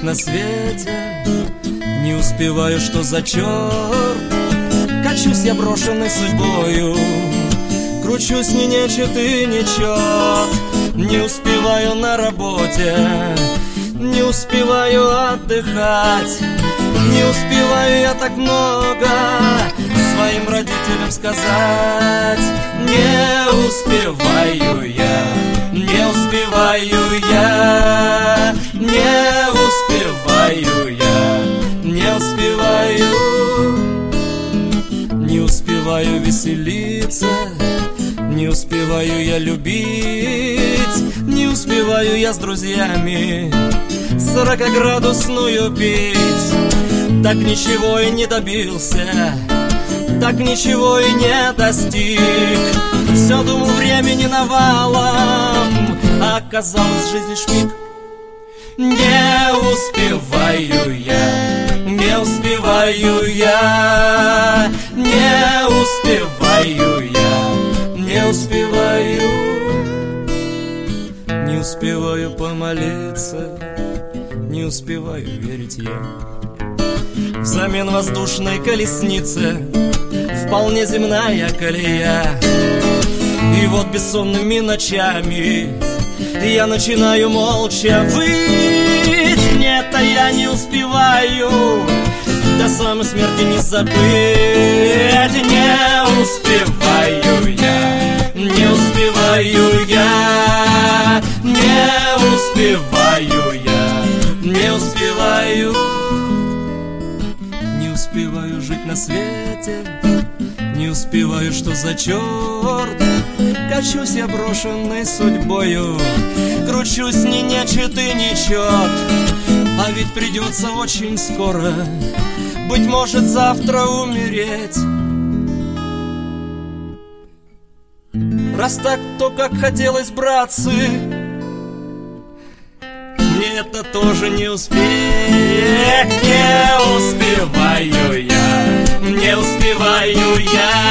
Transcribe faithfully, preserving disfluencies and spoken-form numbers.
жить на свете. Не успеваю, что за черт. Качусь я брошенной судьбою, кручусь ни нечет и нечет. Не успеваю на работе, не успеваю отдыхать. Не успеваю я так много своим родителям сказать. Не успеваю я, не успеваю я, не успеваю я, не успеваю. Не успеваю веселиться, не успеваю я любить, не успеваю я с друзьями сорокаградусную пить. Так ничего и не добился, так ничего и не достиг. Все думал времени навалом, а оказалось жизнь лишь миг. Не успеваю я, не успеваю я, не успеваю я, не успеваю. Не успеваю помолиться, не успеваю верить я. Взамен воздушной колесницы вполне земная колея. И вот бессонными ночами я начинаю молча выть. Нет, а я не успеваю до самой смерти не забыть. Не успеваю я, не успеваю я, не успеваю я, не успеваю. Не успеваю жить на свете, не успеваю, что за черт. Качусь я брошенной судьбою, кручусь ни нечет и нечет. А ведь придется очень скоро, быть может, завтра умереть. Раз так, то как хотелось, братцы, мне это тоже не успеть. Не успеваю я, не успеваю я,